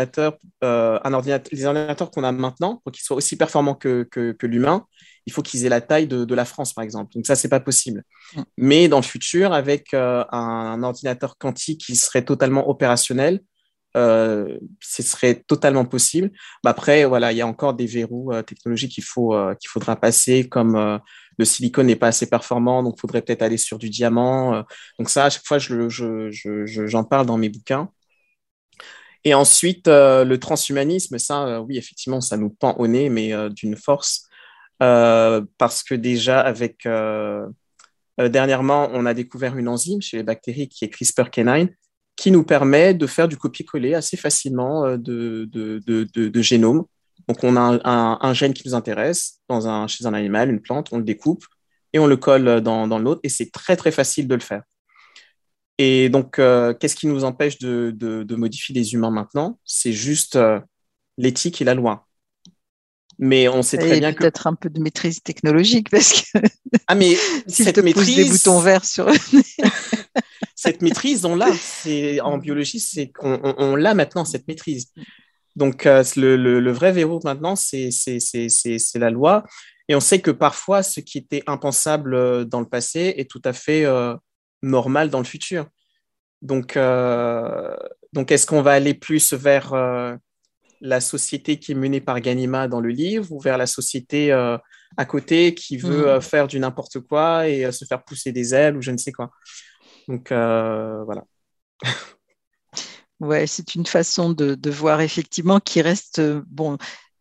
les ordinateurs qu'on a maintenant, pour qu'ils soient aussi performants que l'humain, il faut qu'ils aient la taille de la France, par exemple. Donc ça, c'est pas possible. Mais dans le futur, avec un ordinateur quantique qui serait totalement opérationnel, ce serait totalement possible. Après, voilà, il y a encore des verrous technologiques qu'il faudra passer, comme le silicone n'est pas assez performant, donc il faudrait peut-être aller sur du diamant. Donc ça, à chaque fois, j'en parle dans mes bouquins. Et ensuite, le transhumanisme, ça, oui, effectivement, ça nous pend au nez, mais d'une force. Parce que déjà, dernièrement, on a découvert une enzyme chez les bactéries qui est CRISPR-Cas9, qui nous permet de faire du copier-coller assez facilement de génomes. Donc, on a un gène qui nous intéresse chez un animal, une plante, on le découpe et on le colle dans l'autre, et c'est très, très facile de le faire. Et donc, qu'est-ce qui nous empêche de modifier les humains maintenant? C'est juste l'éthique et la loi. Mais on sait très Et bien que... peut-être un peu de maîtrise technologique, parce que Ah, mais s'il cette te pousse des boutons maîtrise, verts sur... cette maîtrise, on l'a. En biologie, on l'a maintenant, cette maîtrise. Donc, le vrai verrou maintenant, c'est la loi. Et on sait que parfois, ce qui était impensable dans le passé est tout à fait normal dans le futur. Donc, est-ce qu'on va aller plus vers la société qui est menée par Ganima dans le livre, ou vers la société à côté qui veut faire du n'importe quoi et se faire pousser des ailes ou je ne sais quoi? Donc, voilà. Ouais, c'est une façon de voir effectivement qui reste bon.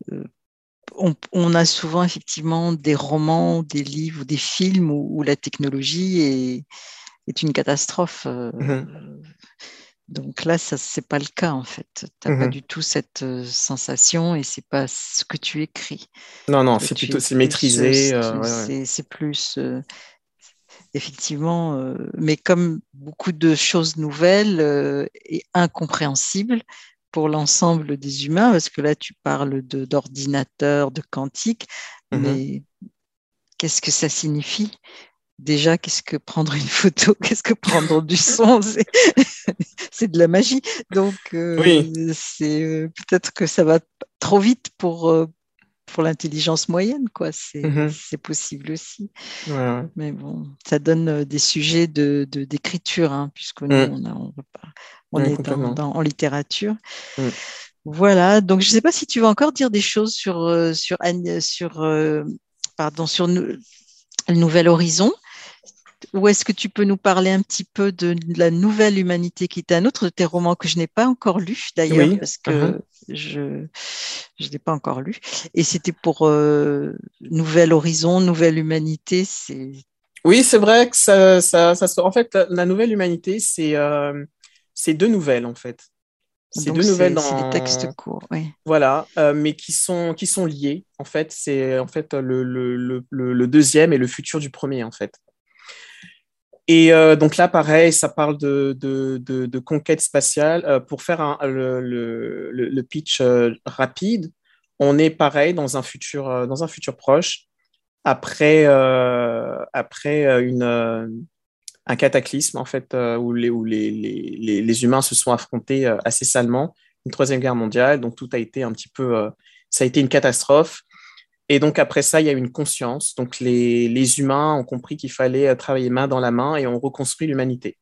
On a souvent effectivement des romans, des livres, des films où la technologie est une catastrophe. Mhm, Donc là, ça c'est pas le cas en fait. Tu n'as pas mhm. du tout cette sensation, et c'est pas ce que tu écris. Non, non, Toi, c'est tu es plutôt c'est plus, maîtrisé. Ouais, ouais. c'est plus effectivement, mais comme beaucoup de choses nouvelles et incompréhensibles pour l'ensemble des humains, parce que là, tu parles d'ordinateur, de quantique, Mhm, mais qu'est-ce que ça signifie? Déjà, qu'est-ce que prendre une photo? Qu'est-ce que prendre du son? C'est de la magie. Donc, oui. c'est peut-être que ça va trop vite pour l'intelligence moyenne, quoi. Mhm, C'est possible aussi. ouais, ouais. Mais bon, ça donne des sujets d'écriture, hein, puisque nous, Mhm, on oui, est complètement. en littérature. Mhm. Voilà, donc je ne sais pas si tu veux encore dire des choses pardon, sur le Nouvel Horizon, ou est-ce que tu peux nous parler un petit peu de la nouvelle humanité qui est un autre de tes romans que je n'ai pas encore lu d'ailleurs, Oui. parce Mhm. que je ne l'ai pas encore lu. Et c'était pour Nouvel Horizon, Nouvelle Humanité. Oui, c'est vrai que en fait, la nouvelle humanité, c'est deux nouvelles, en fait. C'est Donc, deux nouvelles c'est des textes dans, courts, oui. voilà, mais qui sont liées. En fait, c'est en fait le deuxième et le futur du premier, en fait. Et donc là, pareil, ça parle de conquête spatiale. Pour faire le pitch rapide, on est pareil dans un futur proche, après un cataclysme, en fait, où les humains se sont affrontés assez salement, une troisième guerre mondiale. Donc tout a été un petit peu, ça a été une catastrophe. Et donc après ça, il y a une conscience. Donc les humains ont compris qu'il fallait travailler main dans la main et on reconstruit l'humanité.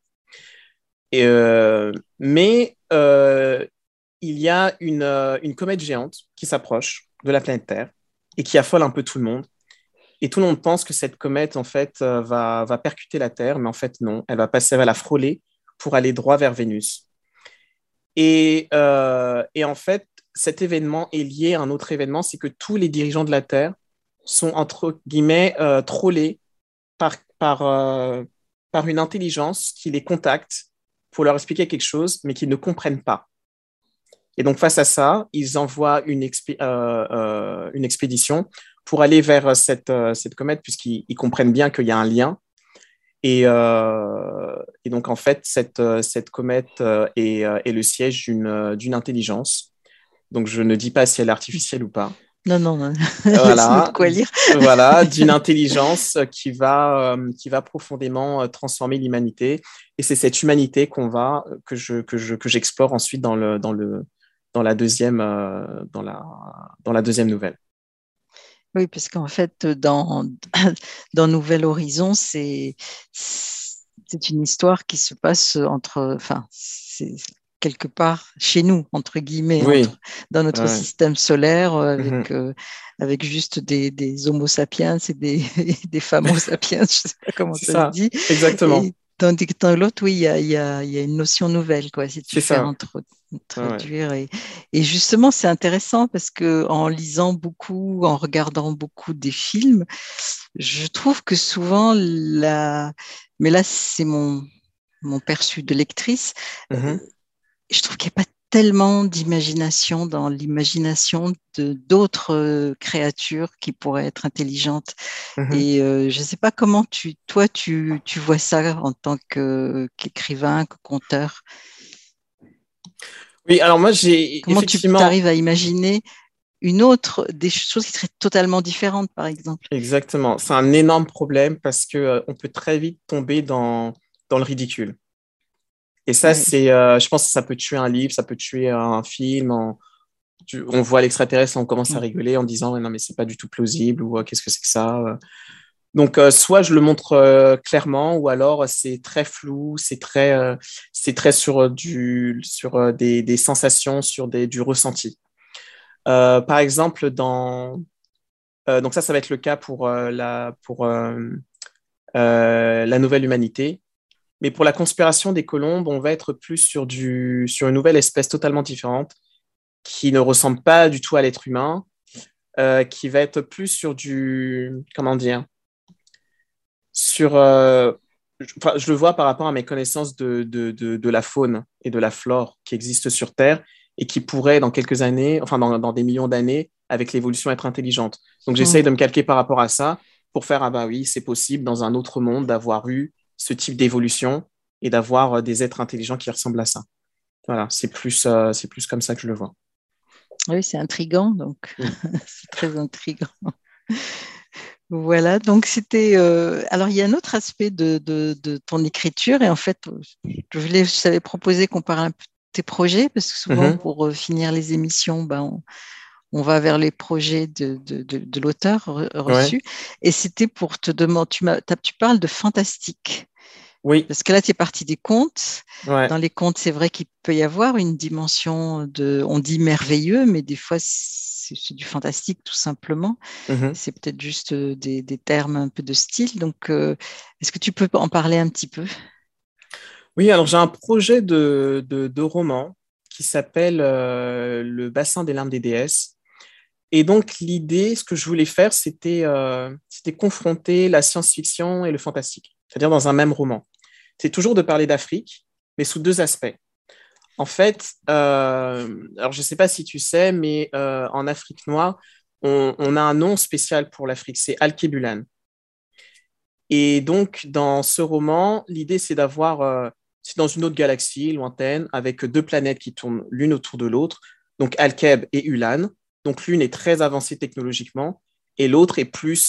Mais il y a une comète géante qui s'approche de la planète Terre et qui affole un peu tout le monde. Et tout le monde pense que cette comète, en fait, va percuter la Terre, mais en fait, non. Elle va la frôler pour aller droit vers Vénus. Et en fait, cet événement est lié à un autre événement, c'est que tous les dirigeants de la Terre sont, entre guillemets, trollés par une intelligence qui les contacte pour leur expliquer quelque chose, mais qu'ils ne comprennent pas. Et donc, face à ça, ils envoient une expédition pour aller vers cette comète, puisqu'ils comprennent bien qu'il y a un lien. Et donc, en fait, cette comète est le siège d'une intelligence. Donc, je ne dis pas si elle est artificielle ou pas. Non, non, non. Laisse-nous de Voilà, quoi lire. voilà, d'une intelligence qui va profondément transformer l'humanité. Et c'est cette humanité que j'explore ensuite dans la deuxième, dans la deuxième nouvelle. Oui, parce qu'en fait, dans Nouvel Horizon, c'est une histoire qui se passe entre, enfin, quelque part chez nous, entre guillemets, Oui. dans notre Ouais. système solaire, Mhm. avec juste des Homo sapiens et des Famo sapiens, je ne sais pas comment C'est ça se ça, dit. exactement. Et tandis que dans l'autre, oui, il y a une notion nouvelle, quoi, si tu C'est fais ça. Ouais, ouais. traduire. Et justement, c'est intéressant parce que en lisant beaucoup, en regardant beaucoup des films, je trouve que souvent, mais là, c'est mon perçu de lectrice, Mhm. je trouve qu'il n'y a pas tellement d'imagination dans l'imagination de d'autres créatures qui pourraient être intelligentes. Mhm. Et je ne sais pas comment toi, tu vois ça en tant qu'écrivain, que conteur. Oui, alors moi, j'ai Comment tu effectivement, arrives à imaginer des choses qui seraient totalement différentes, par exemple? exactement, c'est un énorme problème parce que on peut très vite tomber dans le ridicule. Et ça, Oui. c'est, je pense que ça peut tuer un livre, ça peut tuer un film. On voit l'extraterrestre, on commence à Mm. rigoler en disant, ouais, non, mais c'est pas du tout plausible, ou qu'est-ce que c'est que ça? Donc, soit je le montre clairement, ou alors c'est très flou, c'est très sur sur des sensations, sur du ressenti. Par exemple, donc ça va être le cas pour la nouvelle humanité. Mais pour la conspiration des colombes, on va être plus sur une nouvelle espèce totalement différente qui ne ressemble pas du tout à l'être humain, qui va être plus sur comment dire, sur, enfin, je le vois par rapport à mes connaissances de la faune et de la flore qui existent sur Terre et qui pourraient, dans quelques années, enfin, dans des millions d'années, avec l'évolution, être intelligentes. Donc, j'essaye Mm. de me calquer par rapport à ça pour faire, ah bah oui, c'est possible dans un autre monde d'avoir eu ce type d'évolution et d'avoir des êtres intelligents qui ressemblent à ça. Voilà, c'est plus comme ça que je le vois. Oui, c'est intriguant, donc Mm. c'est très intriguant. Voilà, donc c'était. Alors, il y a un autre aspect de ton écriture, et en fait, je t'avais proposé qu'on parle un peu de tes projets, parce que souvent, Mhm. pour finir les émissions, ben, on va vers les projets de l'auteur Ouais, reçu. Et c'était pour te demander, tu parles de fantastique. oui, Parce que là, tu es parti des contes. ouais. Dans les contes, c'est vrai qu'il peut y avoir une dimension on dit merveilleux, mais des fois, c'est du fantastique tout simplement. Mhm. C'est peut-être juste des termes un peu de style. Donc, est-ce que tu peux en parler un petit peu? Oui, alors j'ai un projet de roman qui s'appelle Le bassin des larmes des déesses. Et donc l'idée, ce que je voulais faire, c'était confronter la science-fiction et le fantastique, c'est-à-dire dans un même roman. C'est toujours de parler d'Afrique, mais sous deux aspects. En fait, alors je ne sais pas si tu sais, mais en Afrique noire, on a un nom spécial pour l'Afrique, c'est Alkebulan. Et donc, dans ce roman, l'idée, c'est dans une autre galaxie lointaine, avec deux planètes qui tournent l'une autour de l'autre, donc Alkeb et Ulan. Donc, l'une est très avancée technologiquement, et l'autre est plus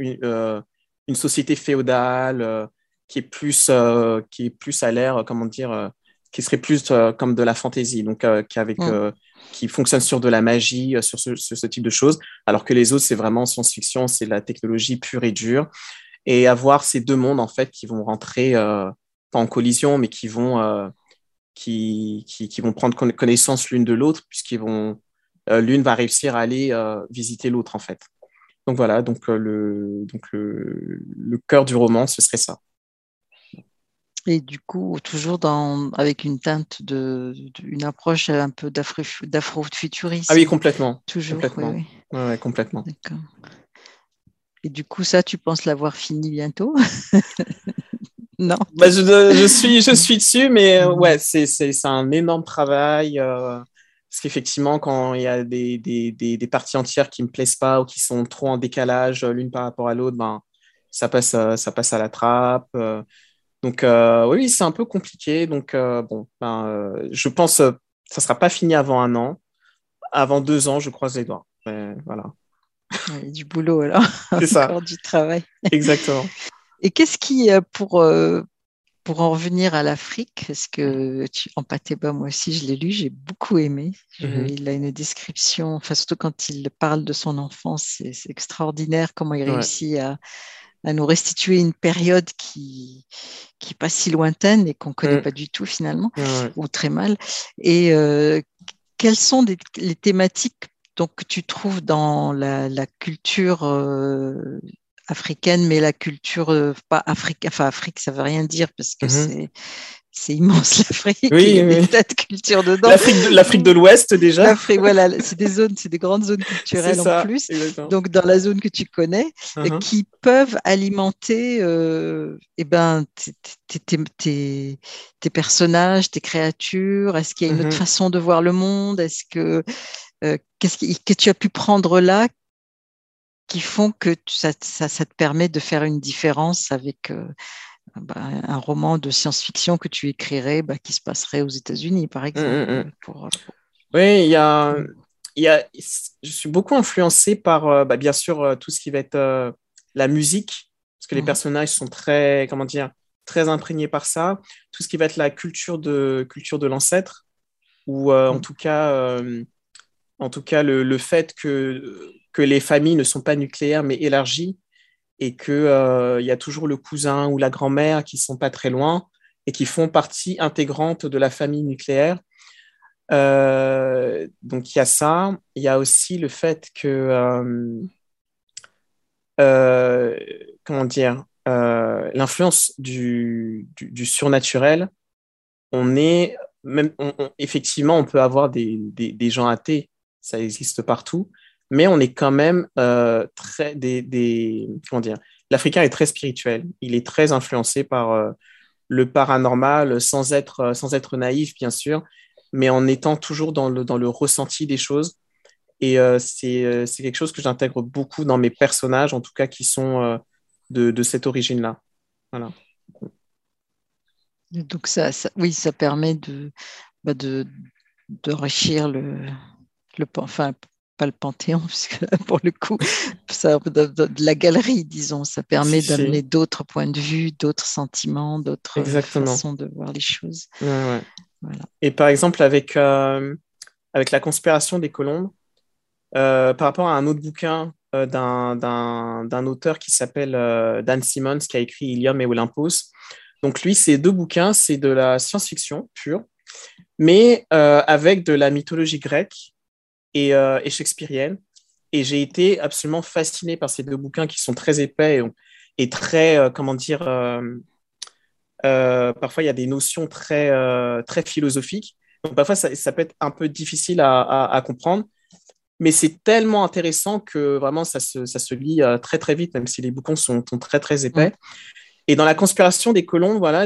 une société féodale, qui est plus à l'air, comment dire, qui serait plus comme de la fantaisie, donc Mm. qui fonctionne sur de la magie, sur ce type de choses, alors que les autres, c'est vraiment science-fiction, c'est la technologie pure et dure et avoir ces deux mondes en fait qui vont rentrer pas en collision, mais qui vont prendre connaissance l'une de l'autre, l'une va réussir à aller visiter l'autre en fait. Donc voilà, le cœur du roman, ce serait ça. Et du coup, toujours avec une teinte une approche un peu Ah oui, d'afrofuturisme. complètement, Toujours, oui, complètement. oui. Ouais, ouais, complètement. D'accord. Et du coup, ça, tu penses l'avoir fini bientôt? Non, Bah, je suis dessus, mais Mm. ouais, c'est un énorme travail. Parce qu'effectivement, quand il y a des parties entières qui me plaisent pas ou qui sont trop en décalage l'une par rapport à l'autre, ben, ça passe à la trappe. Donc, oui, oui, c'est un peu compliqué. Donc, bon, ben, je pense ça sera pas fini avant un an. Avant 2 ans, je croise les doigts. Mais voilà. Ouais, il y a du boulot alors, C'est ça, encore du travail. exactement. Et qu'est-ce qui, pour en revenir à l'Afrique, parce que en Patéba, moi aussi, je l'ai lu, j'ai beaucoup aimé. Mhm. Il a une description, enfin, surtout quand il parle de son enfance, c'est extraordinaire comment il Ouais. réussit à nous restituer une période qui n'est pas si lointaine et qu'on ne connaît pas du tout finalement, ou très mal. Et quelles sont les thématiques donc, que tu trouves dans la culture africaine, mais la culture pas africaine, enfin Afrique, ça ne veut rien dire parce que c'est immense l'Afrique, et il y a des tas de cultures dedans. L'Afrique de l'Ouest déjà. L'Afrique, voilà, c'est des grandes zones culturelles en plus. Exactement. Donc dans la zone que tu connais, qui peuvent alimenter tes personnages, tes créatures. Est-ce qu'il y a une autre façon de voir le monde? Est-ce que qu'est-ce que tu as pu prendre là qui font que ça te permet de faire une différence avec un roman de science-fiction que tu écrirais qui se passerait aux États-Unis, par exemple. Oui, je suis beaucoup influencé par, bien sûr, tout ce qui va être la musique, parce que les personnages sont très, comment dire, très imprégnés par ça. Tout ce qui va être la culture de l'ancêtre, ou en tout cas, le fait que les familles ne sont pas nucléaires, mais élargies, et qu'il y a toujours le cousin ou la grand-mère qui ne sont pas très loin et qui font partie intégrante de la famille nucléaire. Donc, il y a ça. Il y a aussi le fait que, comment dire, l'influence du surnaturel, effectivement, on peut avoir des gens athées, ça existe partout, mais on est quand même comment dire, l'Africain est très spirituel, il est très influencé par le paranormal, sans être naïf, bien sûr, mais en étant toujours dans le ressenti des choses. Et c'est quelque chose que j'intègre beaucoup dans mes personnages, en tout cas qui sont de cette origine-là. Voilà. Donc oui, ça permet d'enrichir enfin pas le Panthéon, parce que là, pour le coup, de la galerie, disons, ça permet d'amener d'autres points de vue, d'autres sentiments, d'autres façons de voir les choses. Ouais. Voilà. Et par exemple, avec la conspiration des colombes, par rapport à un autre bouquin d'un auteur qui s'appelle Dan Simmons, qui a écrit Ilium et Olympos. Donc lui, ces deux bouquins, c'est de la science-fiction pure, mais avec de la mythologie grecque et shakespearienne. Et j'ai été absolument fasciné par ces deux bouquins qui sont très épais et très, comment dire, parfois il y a des notions très philosophiques. Donc parfois, ça peut être un peu difficile à comprendre. Mais c'est tellement intéressant que vraiment, ça se lit très, très vite, même si les bouquins sont très, très épais. Et dans la conspiration des colons, voilà,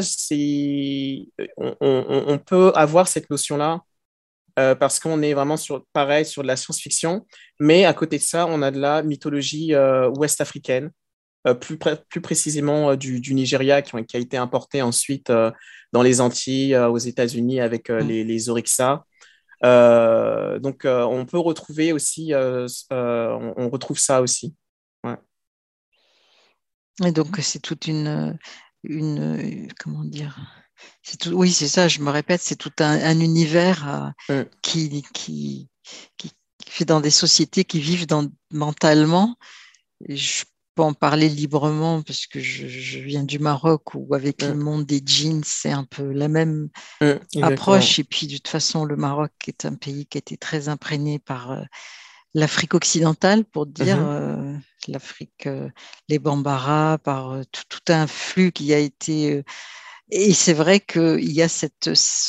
on peut avoir cette notion-là parce qu'on est vraiment pareil, sur de la science-fiction. Mais à côté de ça, on a de la mythologie ouest-africaine, plus précisément du Nigeria, qui a été importé ensuite dans les Antilles, aux États-Unis, avec les Orixa. Donc, on peut retrouver aussi, on retrouve ça aussi. Ouais. Et donc, c'est toute comment dire, oui, c'est ça, je me répète, c'est tout un univers qui fait dans des sociétés qui vivent mentalement. Je peux en parler librement parce que je viens du Maroc où avec le monde des djinns, c'est un peu la même approche. Et puis, de toute façon, le Maroc est un pays qui a été très imprégné par l'Afrique occidentale, pour dire, l'Afrique, les Bambara, par tout un flux qui a été... et c'est vrai qu'il y a cette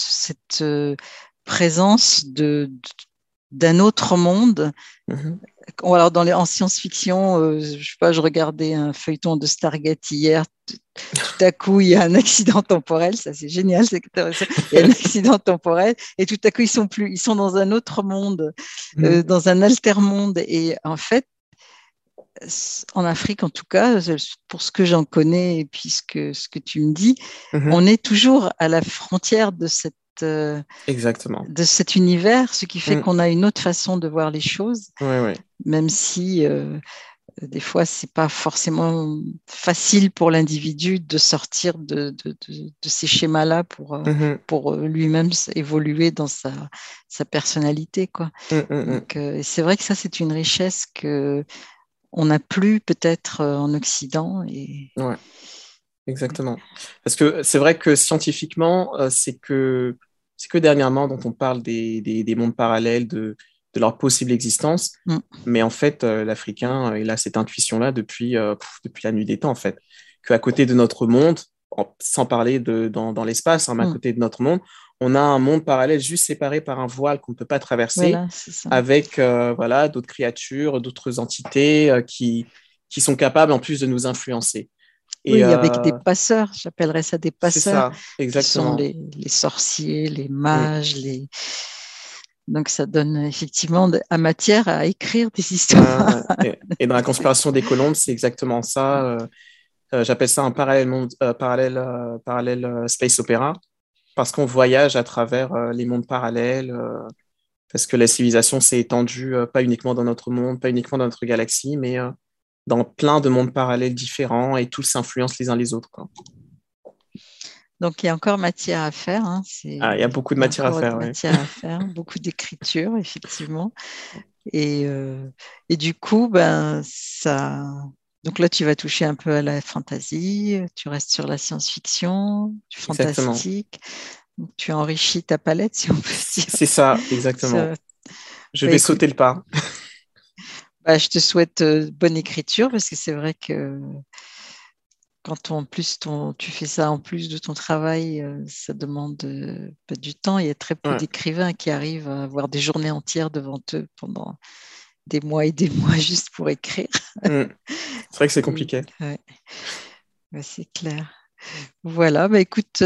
présence d'un autre monde. Alors en science-fiction, je sais pas, je regardais un feuilleton de Stargate hier. Tout à coup, il y a un accident temporel. Ça, c'est génial, c'est intéressant. Il y a un accident temporel et tout à coup, ils sont dans un autre monde, dans un alter-monde. Et en fait, en Afrique, en tout cas, pour ce que j'en connais et puis ce que tu me dis, on est toujours à la frontière de Exactement. de cet univers, ce qui fait qu'on a une autre façon de voir les choses, même si des fois, c'est pas forcément facile pour l'individu de sortir de ces schémas-là pour lui-même évoluer dans sa personnalité, quoi. Donc, c'est vrai que ça, c'est une richesse que on n'a plus peut-être en Occident. Ouais, exactement. Parce que c'est vrai que scientifiquement, c'est que dernièrement dont on parle des mondes parallèles, de leur possible existence. Mm. Mais en fait, l'Africain, il a cette intuition-là depuis la nuit des temps, en fait. Qu'à côté de notre monde, sans parler dans l'espace, hein, mais à côté de notre monde, on a un monde parallèle juste séparé par un voile qu'on ne peut pas traverser, Voilà, c'est ça. avec voilà, d'autres créatures, d'autres entités qui sont capables en plus de nous influencer. Et Oui, avec des passeurs, j'appellerais ça des c'est passeurs, ça, qui sont exactement. les sorciers, les Mm. mages, donc ça donne effectivement à matière à écrire des Ouais, histoires. ouais. Et dans la conspiration des colombes, c'est exactement ça. J'appelle ça un parallèle space opéra, parce qu'on voyage à travers les mondes parallèles, parce que la civilisation s'est étendue pas uniquement dans notre monde, pas uniquement dans notre galaxie, mais dans plein de mondes parallèles différents et tous s'influencent les uns les autres, quoi. Donc il y a encore matière à faire, hein. Ah, il y a Il beaucoup de y a matière à encore de faire, oui. matière à faire, beaucoup d'écriture, effectivement. Et, euh, et du coup, ben, ça. Donc là, tu vas toucher un peu à la fantasy, tu restes sur la science-fiction, du Exactement. fantastique. Donc, tu enrichis ta palette, si on peut dire. C'est ça, exactement. Ça, Je bah, vais écoute, sauter le pas. bah, je te souhaite bonne écriture parce que c'est vrai que quand en plus tu fais ça en plus de ton travail, ça demande pas du temps. Il y a très peu Ouais. d'écrivains qui arrivent à avoir des journées entières devant eux pendant des mois et des mois juste pour écrire. Mm. C'est vrai que c'est Et, compliqué. ouais, ouais, c'est clair. Voilà, bah écoute,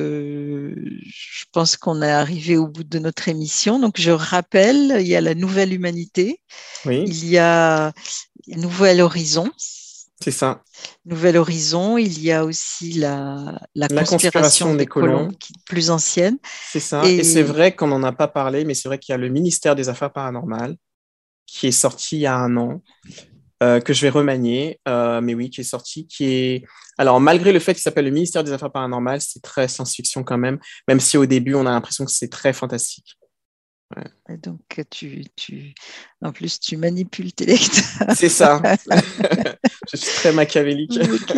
je pense qu'on est arrivé au bout de notre émission. Donc, je rappelle, il y a la nouvelle humanité, Oui, il y a Nouvel Horizon. c'est ça. Nouvel Horizon, il y a aussi la La conspiration conspiration des des colombes, colons, qui est plus ancienne. c'est ça. Et c'est Et vrai qu'on n'en a pas parlé, mais c'est vrai qu'il y a le ministère des Affaires paranormales qui est sorti il y a un an, que je vais remanier, mais oui, qui est sorti, qui est... Alors, malgré le fait qu'il s'appelle le ministère des Affaires paranormales, c'est très science-fiction quand même si au début, on a l'impression que c'est très fantastique. Ouais. donc, en plus, tu manipules tes lecteurs. C'est ça. Je suis très machiavélique. Donc,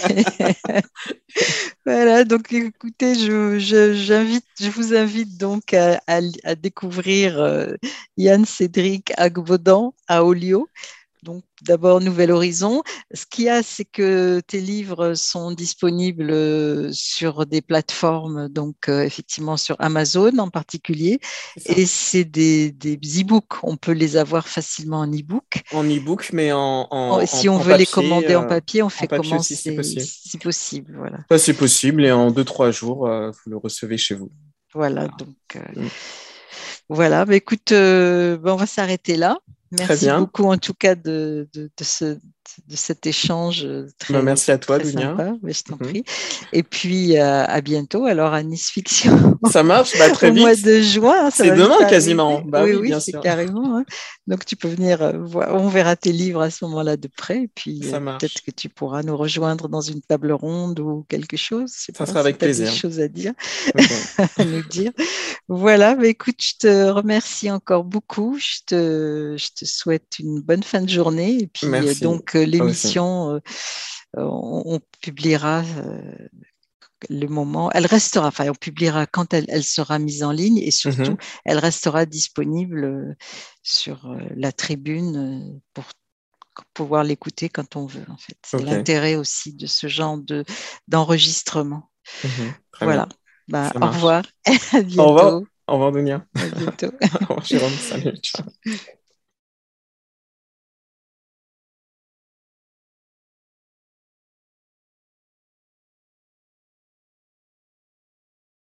voilà, donc écoutez, je vous invite donc à découvrir Yann Cédric Agbodan à Olio. Donc, d'abord, Nouvel Horizon. Ce qu'il y a, c'est que tes livres sont disponibles sur des plateformes, donc effectivement sur Amazon en particulier. C'est ça. Et c'est des e-books. On peut les avoir facilement en e-book. En e-book, mais Si on en veut les papier, commander en papier, on en fait papier comment aussi, c'est possible. si possible. Voilà. Ça, c'est possible, et en 2, 3 jours, vous le recevez chez vous. Voilà, Voilà. donc Mm. voilà. Bah, écoute, on va s'arrêter là. Très Merci bien. beaucoup en tout cas de cet échange Ben, très, merci à toi, très Dounia. sympa. Mais je t'en Mhm. prie. Et puis à bientôt. Alors à Nice Fiction Ça marche, bah, très au mois vite. de juin, hein, ça C'est va vite demain quasiment. arriver. Bah Oui, oui, oui, bien c'est sûr. carrément, hein. Donc tu peux venir voir. On verra tes livres à ce moment-là de près. Et puis Ça peut-être marche. que tu pourras nous rejoindre dans une table ronde ou quelque chose. Je sais Ça pas sera si avec tu as des plaisir. choses à dire, Ok. à nous dire. Voilà, bah écoute, je te remercie encore beaucoup. Je te souhaite une bonne fin de journée. Et puis, Merci. Toi aussi. l'émission, on publiera le moment, elle restera, enfin, on publiera quand elle sera mise en ligne et surtout, Mhm. elle restera disponible sur la tribune pour pouvoir l'écouter quand on veut, en fait. C'est Ok. l'intérêt aussi de ce genre d'enregistrement. Mhm. Très Voilà. bien. Bah, Ça au marche. revoir, à Au revoir. bientôt. Au revoir, Dunia. À bientôt. Au revoir, Jérôme. Salut. Ciao.